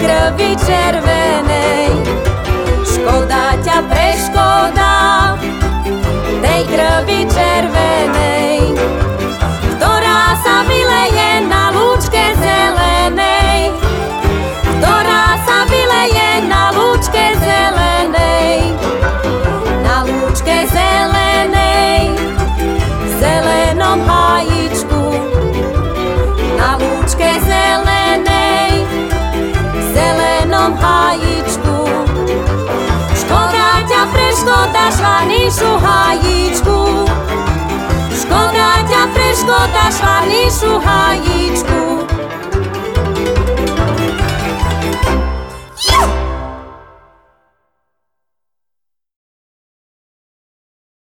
krvi červenej. Škoda ťa preškoda tej krvi červenej, ktorá sa vyleje na lúčke zelenej, ktorá sa vyleje na lúčke zelenej, na lúčke zelenej, v zelenom hájičku, na lúčke zelenej, v zelenom hájičku. Škoda ťa preškoda švarnejšiu hájičku, škoda ťa preškoda švarnejšiu hájičku.